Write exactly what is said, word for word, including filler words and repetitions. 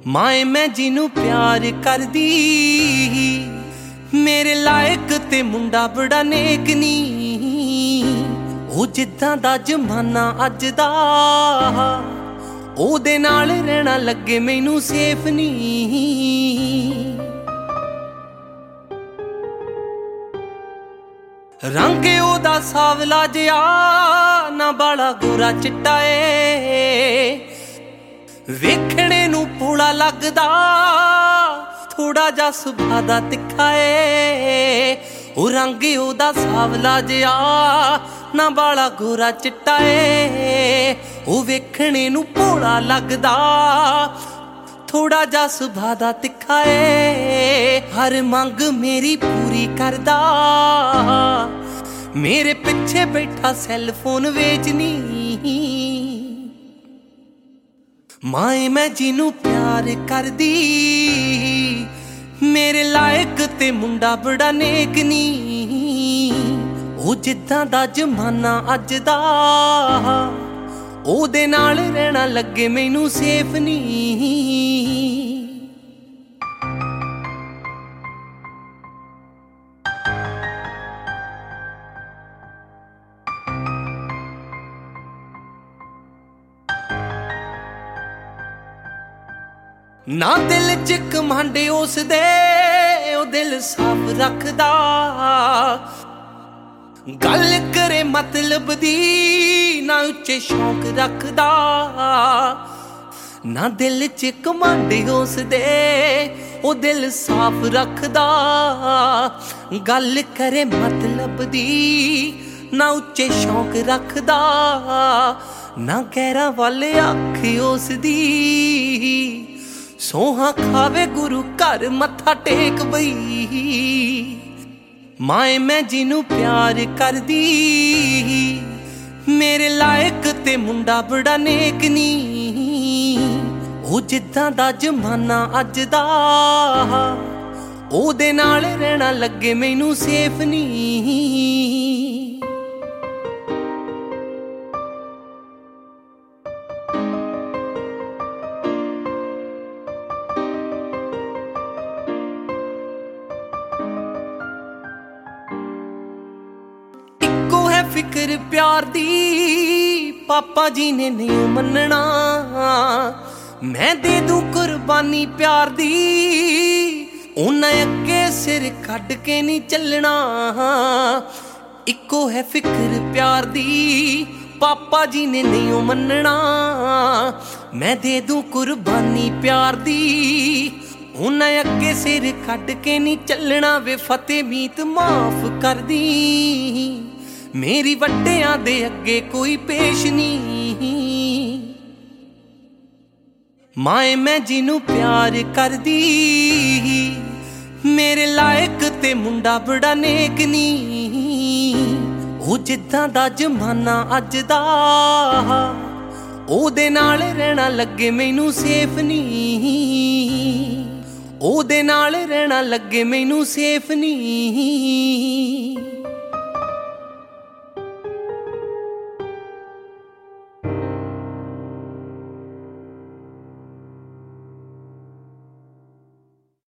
माए मैं जिनू प्यार कर दी मेरे लायक ते मुंडा बड़ा नेक नी ओ जिद्दां दा जमाना अज दा ओदे नाल रहना लगे मैनू सेफ नी। रंग ओदा सावला जिहा ना बाला गोरा चिट्टा ए वेखणे नू भोला लगदा थोड़ा जा सुभा दा तिखा ए ओ रंग ओदा सावला जिहा ना बाला गोरा चिट्टा ए ओ वेखणे नू भोला लगदा थोड़ा जा सुभा दा तिखा ए हर मंग मेरी पूरी करदा मेरे पिछे बैठा सैल फोन वेचनी। माए मैं जिनू प्यार कर दी मेरे लायक ते मुंडा बड़ा नेक नी ओ जिद्दां दा जमाना अज दा ओदे नाल रहना लगे मैनू सेफ नी। ना दिल च कमांडे उस दे ओ दिल साफ रखदा गल करे मतलब दी ना उच्चे शौक रखदा। ना दिल च कमांडे उस दे ओ दिल साफ रखदा गल करे मतलब दी ना उच्चे शौक रखदा। ना गैरां वाले अख उस दी सोहा खावे गुरु घर मत्था टेक बई। माए मैं जिनू प्यार कर दी मेरे लायक ते मुंडा बड़ा नेक नी ओ जिद्दां दा जमाना अज दा ओदे नाल रहना लगे मैनू सेफ नी। फिक्र प्यार दी पापा जी ने नहीं मनना मैं दे दूं कुर्बानी प्यार दी उन्हें अगे सिर कट के नहीं चलना। इको है फिक्र प्यार दी पापा जी ने नहीं मनना मैं दे दूं कुर्बानी प्यार दी उन्हें अगे सिर कट के नहीं चलना। वे फतेह मीत माफ कर दी मेरी वड्डियां दे अगे कोई पेश नहीं। माए मैं जिनू प्यार कर दी मेरे लायक ते मुंडा बड़ा नेक नी ओ जिद्दां दा जमाना अज दा ओदे नाल रहना लगे मैनू सेफ नी ओदे नाल रहना लगे मैनू सेफ नी।